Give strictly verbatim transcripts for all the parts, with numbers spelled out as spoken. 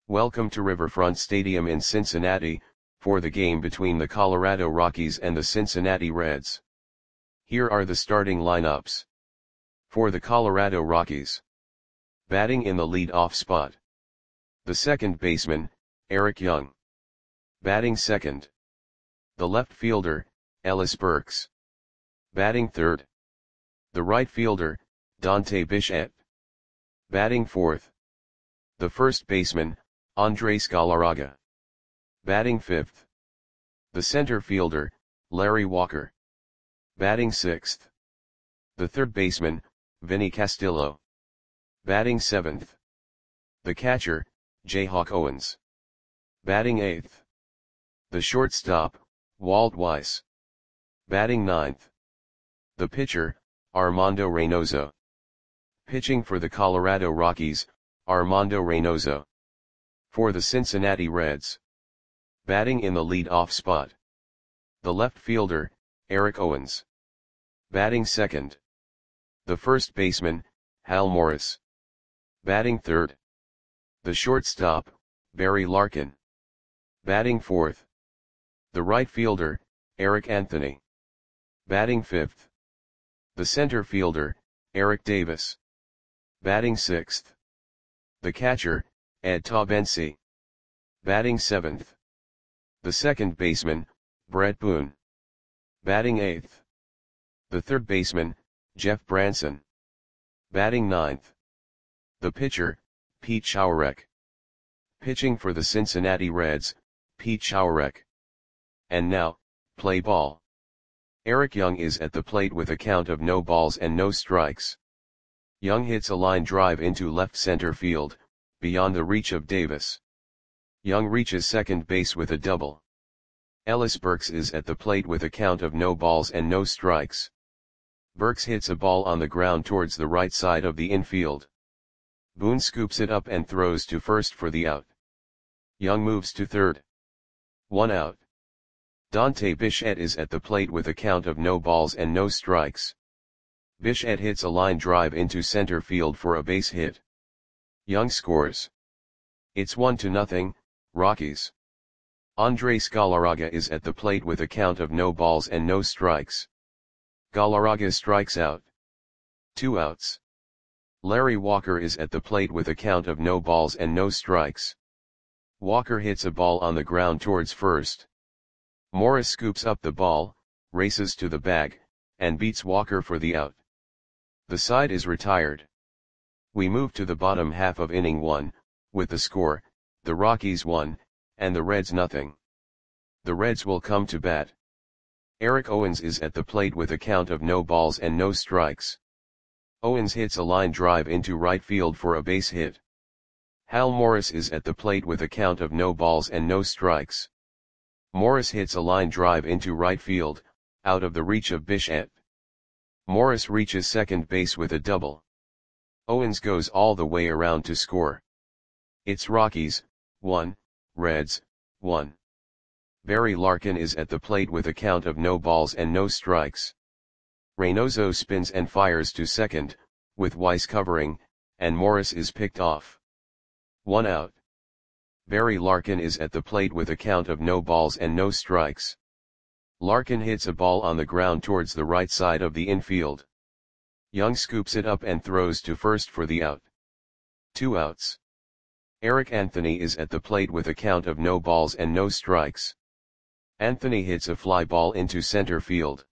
Welcome to Riverfront Stadium in Cincinnati, for the game between the Colorado Rockies and the Cincinnati Reds. Here are the starting lineups. For the Colorado Rockies. Batting in the lead-off spot. The second baseman, Eric Young. Batting second. The left fielder, Ellis Burks. Batting third. The right fielder, Dante Bichette. Batting fourth. The first baseman, Andres Galarraga. Batting fifth. The center fielder, Larry Walker. Batting sixth. The third baseman, Vinny Castillo. Batting seventh. The catcher, Jayhawk Owens. Batting eighth. The shortstop, Walt Weiss. Batting ninth. The pitcher, Armando Reynoso. Pitching for the Colorado Rockies, Armando Reynoso. For the Cincinnati Reds. Batting in the lead-off spot. The left fielder, Eric Owens. Batting second. The first baseman, Hal Morris. Batting third. The shortstop, Barry Larkin. Batting fourth. The right fielder, Eric Anthony. Batting fifth. The center fielder, Eric Davis. Batting sixth. The catcher, Ed Taubensi. Batting seventh. The second baseman, Brett Boone. Batting eighth. The third baseman, Jeff Branson. Batting ninth. The pitcher, Pete Schourek. Pitching for the Cincinnati Reds, Pete Schourek. And now, play ball. Eric Young is at the plate with a count of no balls and no strikes. Young hits a line drive into left center field, beyond the reach of Davis. Young reaches second base with a double. Ellis Burks is at the plate with a count of no balls and no strikes. Burks hits a ball on the ground towards the right side of the infield. Boone scoops it up and throws to first for the out. Young moves to third. One out. Dante Bichette is at the plate with a count of no balls and no strikes. Bichette hits a line drive into center field for a base hit. Young scores. It's one to nothing, Rockies. Andres Galarraga is at the plate with a count of no balls and no strikes. Galarraga strikes out. Two outs. Larry Walker is at the plate with a count of no balls and no strikes. Walker hits a ball on the ground towards first. Morris scoops up the ball, races to the bag, and beats Walker for the out. The side is retired. We move to the bottom half of inning one, with the score, the Rockies one, and the Reds nothing. The Reds will come to bat. Eric Owens is at the plate with a count of no balls and no strikes. Owens hits a line drive into right field for a base hit. Hal Morris is at the plate with a count of no balls and no strikes. Morris hits a line drive into right field, out of the reach of Bichette. Morris reaches second base with a double. Owens goes all the way around to score. It's Rockies, one, Reds, one. Barry Larkin is at the plate with a count of no balls and no strikes. Reynoso spins and fires to second, with Weiss covering, and Morris is picked off. One out. Barry Larkin is at the plate with a count of no balls and no strikes. Larkin hits a ball on the ground towards the right side of the infield. Young scoops it up and throws to first for the out. Two outs. Eric Anthony is at the plate with a count of no balls and no strikes. Anthony hits a fly ball into center field.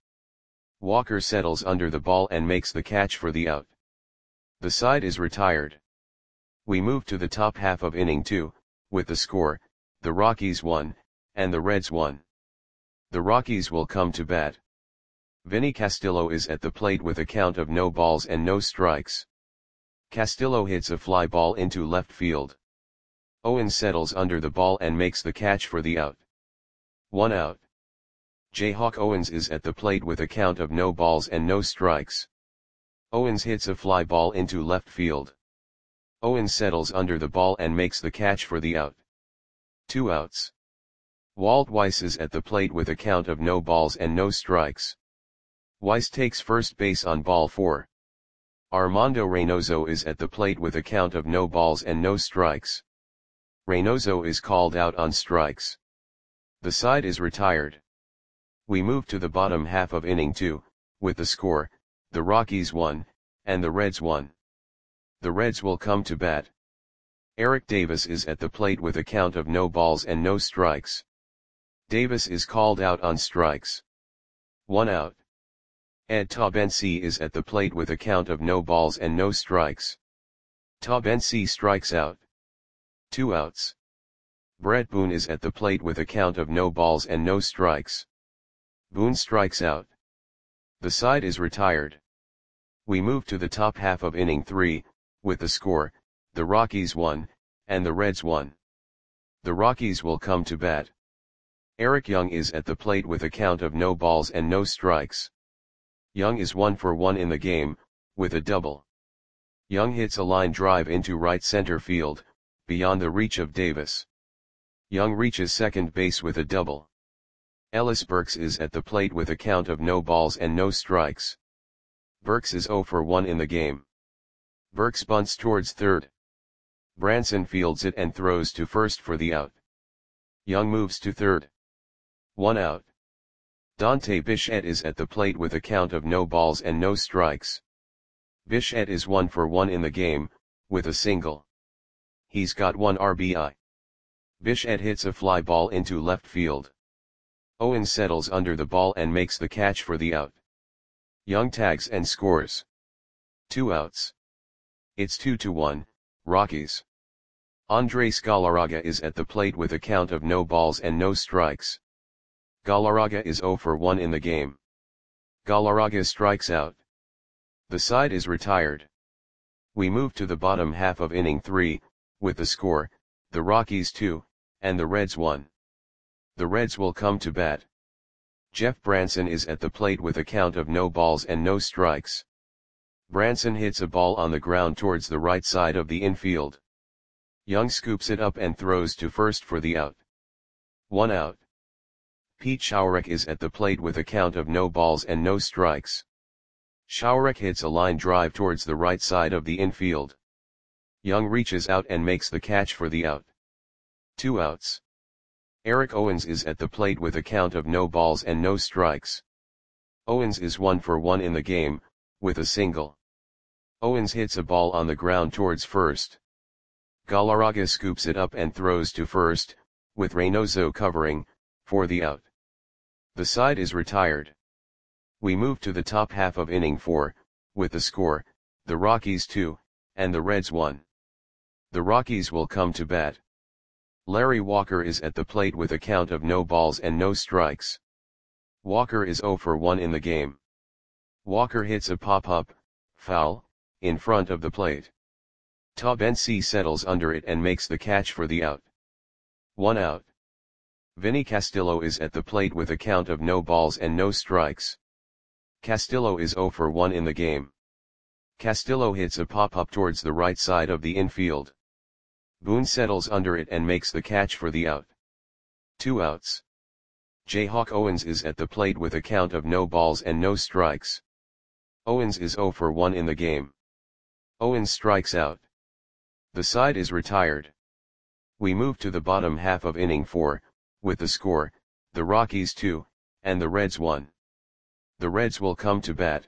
Walker settles under the ball and makes the catch for the out. The side is retired. We move to the top half of inning two, with the score, the Rockies one, and the Reds one. The Rockies will come to bat. Vinny Castillo is at the plate with a count of no balls and no strikes. Castillo hits a fly ball into left field. Owens settles under the ball and makes the catch for the out. One out. Jayhawk Owens is at the plate with a count of no balls and no strikes. Owens hits a fly ball into left field. Owens settles under the ball and makes the catch for the out. Two outs. Walt Weiss is at the plate with a count of no balls and no strikes. Weiss takes first base on ball four. Armando Reynoso is at the plate with a count of no balls and no strikes. Reynoso is called out on strikes. The side is retired. We move to the bottom half of inning two, with the score, the Rockies one, and the Reds one. The Reds will come to bat. Eric Davis is at the plate with a count of no balls and no strikes. Davis is called out on strikes. One out. Ed Taubensee is at the plate with a count of no balls and no strikes. Taubensee strikes out. Two outs. Brett Boone is at the plate with a count of no balls and no strikes. Boone strikes out. The side is retired. We move to the top half of inning three, with the score, the Rockies one, and the Reds one. The Rockies will come to bat. Eric Young is at the plate with a count of no balls and no strikes. Young is one for one in the game, with a double. Young hits a line drive into right center field, beyond the reach of Davis. Young reaches second base with a double. Ellis Burks is at the plate with a count of no balls and no strikes. Burks is zero for one in the game. Burks bunts towards third. Branson fields it and throws to first for the out. Young moves to third. One out. Dante Bichette is at the plate with a count of no balls and no strikes. Bichette is one for one in the game, with a single. He's got one R B I. Bichette hits a fly ball into left field. Owens settles under the ball and makes the catch for the out. Young tags and scores. Two outs. It's two to one, Rockies. Andres Galarraga is at the plate with a count of no balls and no strikes. Galarraga is zero for one in the game. Galarraga strikes out. The side is retired. We move to the bottom half of inning three, with the score, the Rockies two, and the Reds one. The Reds will come to bat. Jeff Branson is at the plate with a count of no balls and no strikes. Branson hits a ball on the ground towards the right side of the infield. Young scoops it up and throws to first for the out. One out. Pete Schourek is at the plate with a count of no balls and no strikes. Schourek hits a line drive towards the right side of the infield. Young reaches out and makes the catch for the out. Two outs. Eric Owens is at the plate with a count of no balls and no strikes. Owens is one for one in the game, with a single. Owens hits a ball on the ground towards first. Galarraga scoops it up and throws to first, with Reynoso covering, for the out. The side is retired. We move to the top half of inning four, with the score, the Rockies two, and the Reds one. The Rockies will come to bat. Larry Walker is at the plate with a count of no balls and no strikes. Walker is zero for one in the game. Walker hits a pop-up, foul, in front of the plate. Taubensee settles under it and makes the catch for the out. One out. Vinny Castillo is at the plate with a count of no balls and no strikes. Castillo is zero for one in the game. Castillo hits a pop-up towards the right side of the infield. Boone settles under it and makes the catch for the out. Two outs. Jayhawk Owens is at the plate with a count of no balls and no strikes. Owens is zero for one in the game. Owens strikes out. The side is retired. We move to the bottom half of inning four, with the score, the Rockies two, and the Reds one. The Reds will come to bat.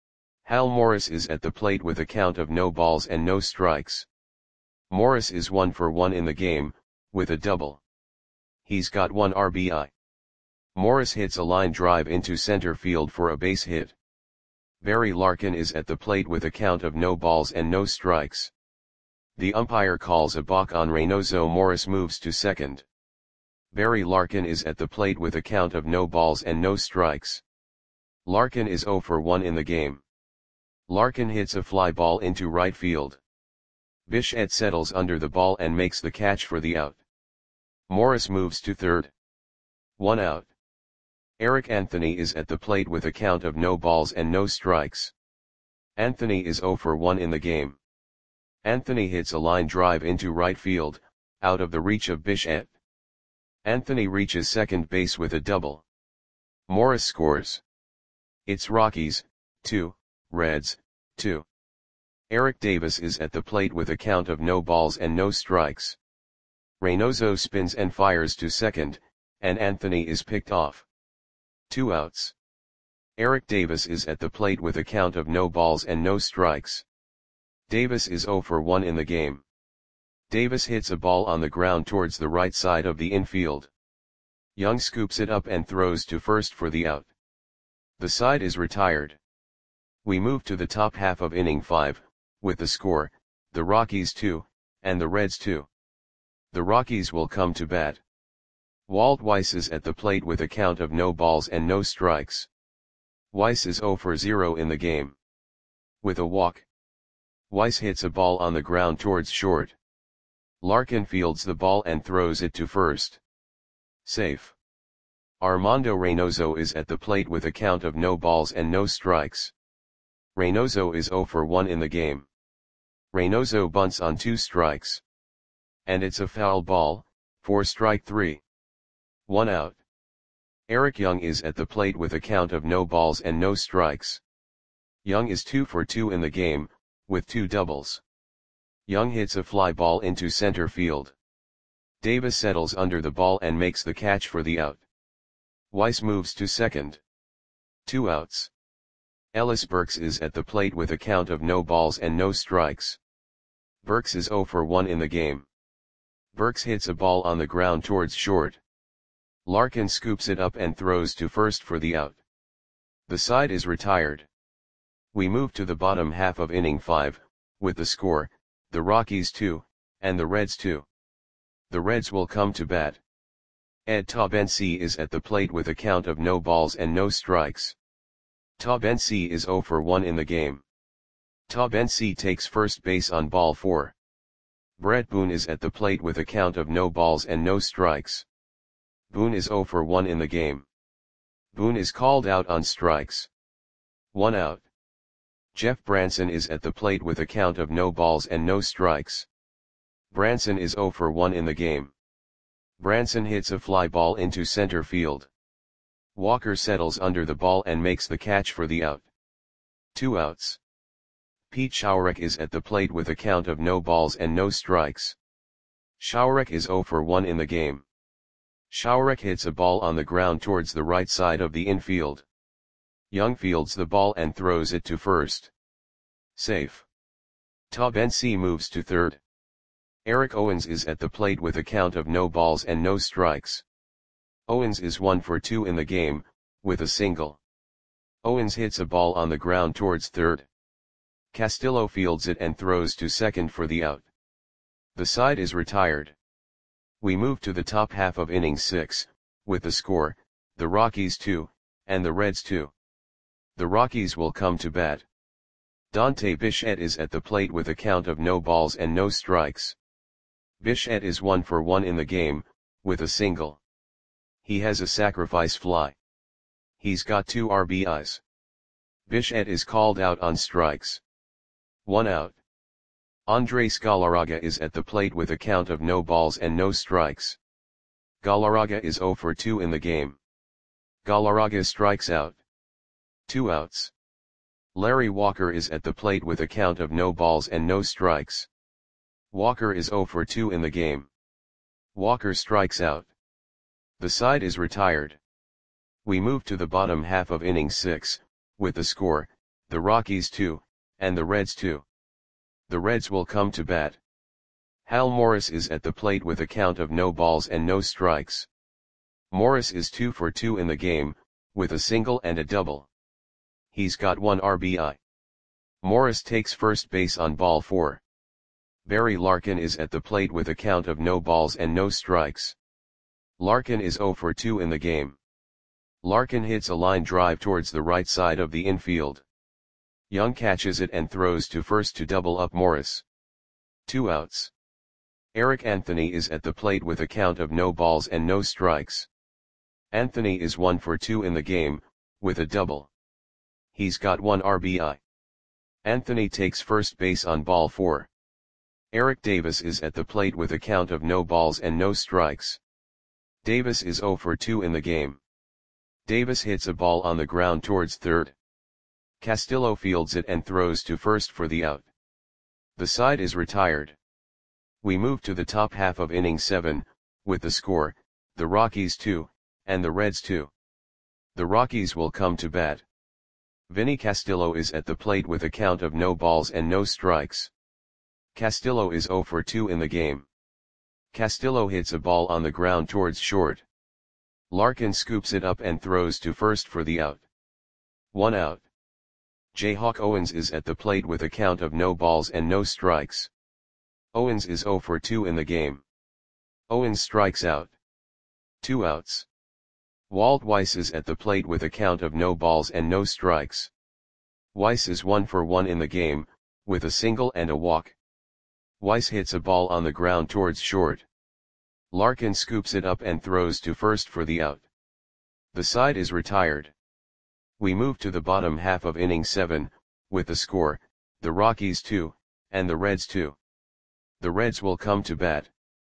Hal Morris is at the plate with a count of no balls and no strikes. Morris is one for one in the game, with a double. He's got one R B I. Morris hits a line drive into center field for a base hit. Barry Larkin is at the plate with a count of no balls and no strikes. The umpire calls a balk on Reynoso. Morris moves to second. Barry Larkin is at the plate with a count of no balls and no strikes. Larkin is zero for one in the game. Larkin hits a fly ball into right field. Bichette settles under the ball and makes the catch for the out. Morris moves to third. One out. Eric Anthony is at the plate with a count of no balls and no strikes. Anthony is zero for one in the game. Anthony hits a line drive into right field, out of the reach of Bichette. Anthony reaches second base with a double. Morris scores. It's Rockies, two, Reds, two. Eric Davis is at the plate with a count of no balls and no strikes. Reynoso spins and fires to second, and Anthony is picked off. Two outs. Eric Davis is at the plate with a count of no balls and no strikes. Davis is oh for one in the game. Davis hits a ball on the ground towards the right side of the infield. Young scoops it up and throws to first for the out. The side is retired. We move to the top half of inning five, with the score, the Rockies two, and the Reds two. The Rockies will come to bat. Walt Weiss is at the plate with a count of no balls and no strikes. Weiss is oh for zero in the game. With a walk. Weiss hits a ball on the ground towards short. Larkin fields the ball and throws it to first. Safe. Armando Reynoso is at the plate with a count of no balls and no strikes. Reynoso is oh for one in the game. Reynoso bunts on two strikes. And it's a foul ball, for strike three. One out. Eric Young is at the plate with a count of no balls and no strikes. Young is two for two in the game, with two doubles. Young hits a fly ball into center field. Davis settles under the ball and makes the catch for the out. Weiss moves to second. Two outs. Ellis Burks is at the plate with a count of no balls and no strikes. Burks is oh for one in the game. Burks hits a ball on the ground towards short. Larkin scoops it up and throws to first for the out. The side is retired. We move to the bottom half of inning five, with the score, the Rockies two, and the Reds two. The Reds will come to bat. Ed Taubensee is at the plate with a count of no balls and no strikes. Taubensee is oh for one in the game. Taubensee takes first base on ball four. Brett Boone is at the plate with a count of no balls and no strikes. Boone is oh for one in the game. Boone is called out on strikes. One out. Jeff Branson is at the plate with a count of no balls and no strikes. Branson is oh for one in the game. Branson hits a fly ball into center field. Walker settles under the ball and makes the catch for the out. Two outs. Pete Schourek is at the plate with a count of no balls and no strikes. Schourek is oh for one in the game. Schourek hits a ball on the ground towards the right side of the infield. Young fields the ball and throws it to first. Safe. Taubensee moves to third. Eric Owens is at the plate with a count of no balls and no strikes. Owens is one for two in the game, with a single. Owens hits a ball on the ground towards third. Castillo fields it and throws to second for the out. The side is retired. We move to the top half of inning six, with the score, the Rockies two, and the Reds two. The Rockies will come to bat. Dante Bichette is at the plate with a count of no balls and no strikes. Bichette is one for one in the game, with a single. He has a sacrifice fly. He's got two R B Is. Bichette is called out on strikes. One out. Andres Galarraga is at the plate with a count of no balls and no strikes. Galarraga is oh for two in the game. Galarraga strikes out. Two outs. Larry Walker is at the plate with a count of no balls and no strikes. Walker is oh for two in the game. Walker strikes out. The side is retired. We move to the bottom half of inning six, with the score, the Rockies two, and the Reds two. The Reds will come to bat. Hal Morris is at the plate with a count of no balls and no strikes. Morris is two for two in the game, with a single and a double. He's got one R B I. Morris takes first base on ball four. Barry Larkin is at the plate with a count of no balls and no strikes. Larkin is oh for two in the game. Larkin hits a line drive towards the right side of the infield. Young catches it and throws to first to double up Morris. Two outs. Eric Anthony is at the plate with a count of no balls and no strikes. Anthony is one for two in the game, with a double. He's got one R B I. Anthony takes first base on ball four. Eric Davis is at the plate with a count of no balls and no strikes. Davis is oh for two in the game. Davis hits a ball on the ground towards third. Castillo fields it and throws to first for the out. The side is retired. We move to the top half of inning seven, with the score, the Rockies two, and the Reds two. The Rockies will come to bat. Vinny Castillo is at the plate with a count of no balls and no strikes. Castillo is oh for two in the game. Castillo hits a ball on the ground towards short. Larkin scoops it up and throws to first for the out. One out. Jayhawk Owens is at the plate with a count of no balls and no strikes. Owens is oh for two in the game. Owens strikes out. Two outs. Walt Weiss is at the plate with a count of no balls and no strikes. Weiss is one for one in the game, with a single and a walk. Weiss hits a ball on the ground towards short. Larkin scoops it up and throws to first for the out. The side is retired. We move to the bottom half of inning seven, with the score, the Rockies two, and the Reds two. The Reds will come to bat.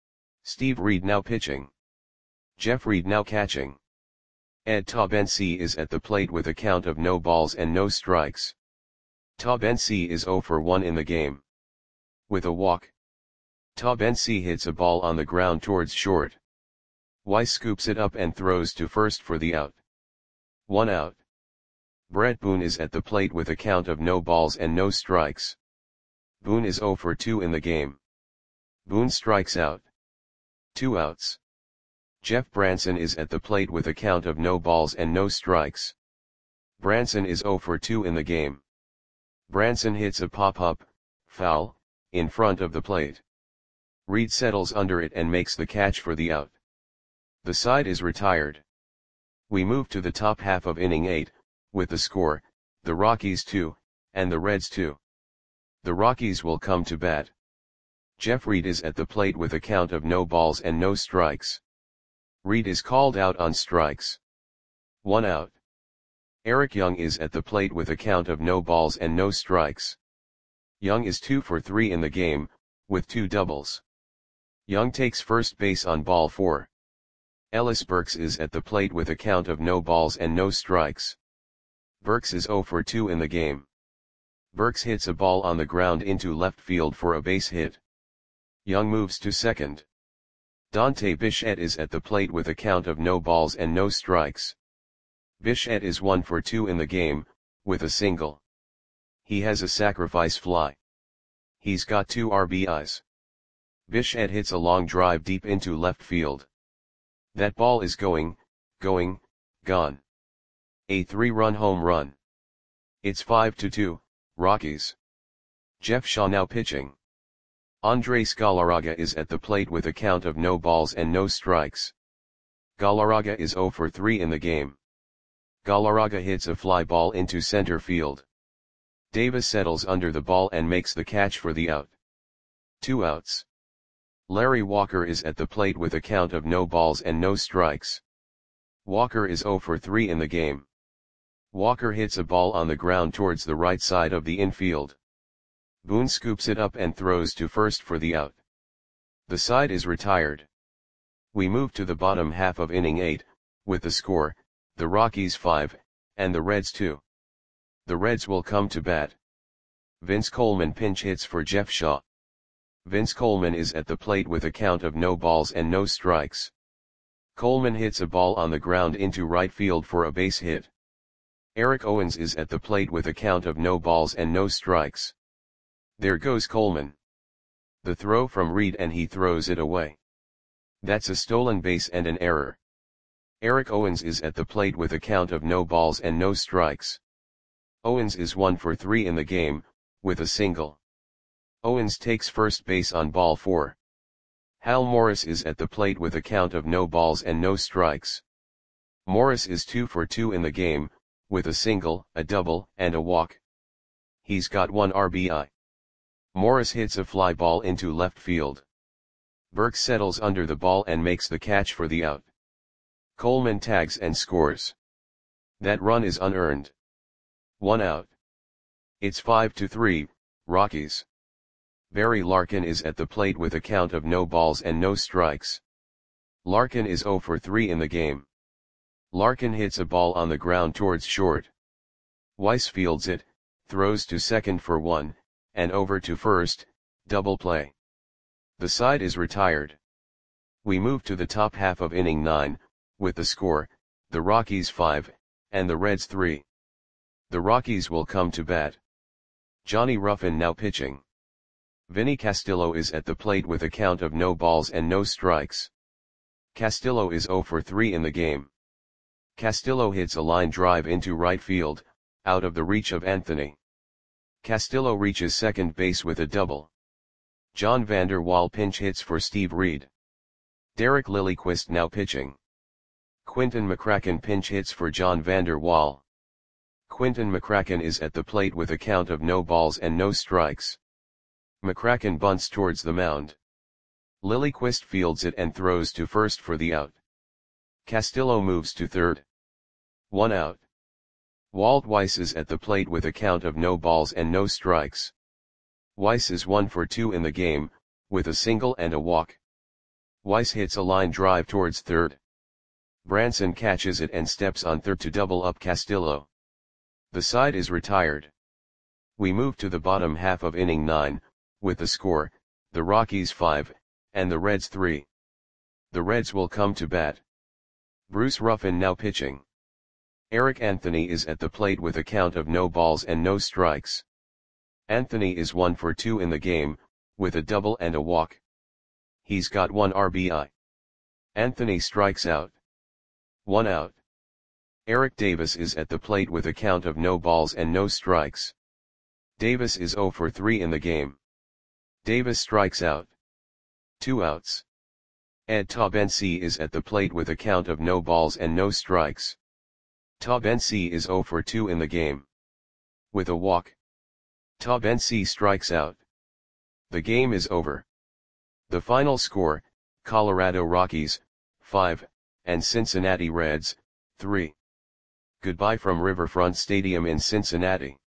Steve Reed now pitching. Jeff Reed now catching. Ed Taubensee is at the plate with a count of no balls and no strikes. Taubensee is oh for one in the game. With a walk. Taubensee hits a ball on the ground towards short. Weiss scoops it up and throws to first for the out. One out. Brett Boone is at the plate with a count of no balls and no strikes. Boone is oh for two in the game. Boone strikes out. Two outs. Jeff Branson is at the plate with a count of no balls and no strikes. Branson is oh for two in the game. Branson hits a pop-up, foul, in front of the plate. Reed settles under it and makes the catch for the out. The side is retired. We move to the top half of inning eight, with the score, the Rockies two, and the Reds two. The Rockies will come to bat. Jeff Reed is at the plate with a count of no balls and no strikes. Reed is called out on strikes. One out. Eric Young is at the plate with a count of no balls and no strikes. Young is two for three in the game, with two doubles. Young takes first base on ball four. Ellis Burks is at the plate with a count of no balls and no strikes. Burks is oh for two in the game. Burks hits a ball on the ground into left field for a base hit. Young moves to second. Dante Bichette is at the plate with a count of no balls and no strikes. Bichette is one for two in the game, with a single. He has a sacrifice fly. He's got two R B Is. Bichette hits a long drive deep into left field. That ball is going, going, gone. A three-run home run. It's five to two, Rockies. Jeff Shaw now pitching. Andres Galarraga is at the plate with a count of no balls and no strikes. Galarraga is oh for three in the game. Galarraga hits a fly ball into center field. Davis settles under the ball and makes the catch for the out. Two outs. Larry Walker is at the plate with a count of no balls and no strikes. Walker is oh for three in the game. Walker hits a ball on the ground towards the right side of the infield. Boone scoops it up and throws to first for the out. The side is retired. We move to the bottom half of inning eight, with the score, the Rockies five, and the Reds two. The Reds will come to bat. Vince Coleman pinch hits for Jeff Shaw. Vince Coleman is at the plate with a count of no balls and no strikes. Coleman hits a ball on the ground into right field for a base hit. Eric Owens is at the plate with a count of no balls and no strikes. There goes Coleman. The throw from Reed and he throws it away. That's a stolen base and an error. Eric Owens is at the plate with a count of no balls and no strikes. Owens is one for three in the game, with a single. Owens takes first base on ball four. Hal Morris is at the plate with a count of no balls and no strikes. Morris is two for two in the game, with a single, a double, and a walk. He's got one R B I. Morris hits a fly ball into left field. Burke settles under the ball and makes the catch for the out. Coleman tags and scores. That run is unearned. One out. It's five to three, Rockies. Barry Larkin is at the plate with a count of no balls and no strikes. Larkin is oh for three in the game. Larkin hits a ball on the ground towards short. Weiss fields it, throws to second for one, and over to first, double play. The side is retired. We move to the top half of inning nine, with the score, the Rockies five, and the Reds three. The Rockies will come to bat. Johnny Ruffin now pitching. Vinny Castillo is at the plate with a count of no balls and no strikes. Castillo is zero for three in the game. Castillo hits a line drive into right field, out of the reach of Anthony. Castillo reaches second base with a double. John Vander Wal pinch hits for Steve Reed. Derek Lilliquist now pitching. Quinton McCracken pinch hits for John Vander Wal. Quinton McCracken is at the plate with a count of no balls and no strikes. McCracken bunts towards the mound. Lilliquist fields it and throws to first for the out. Castillo moves to third. One out. Walt Weiss is at the plate with a count of no balls and no strikes. Weiss is one for two in the game, with a single and a walk. Weiss hits a line drive towards third. Branson catches it and steps on third to double up Castillo. The side is retired. We move to the bottom half of inning nine, with the score, the Rockies five, and the Reds three. The Reds will come to bat. Bruce Ruffin now pitching. Eric Anthony is at the plate with a count of no balls and no strikes. Anthony is one for two in the game, with a double and a walk. He's got one R B I. Anthony strikes out. One out. Eric Davis is at the plate with a count of no balls and no strikes. Davis is zero for three in the game. Davis strikes out. Two outs. Ed Taubensee is at the plate with a count of no balls and no strikes. Taubensee is zero for two in the game. With a walk. Taubensee strikes out. The game is over. The final score, Colorado Rockies, five, and Cincinnati Reds, three. Goodbye from Riverfront Stadium in Cincinnati.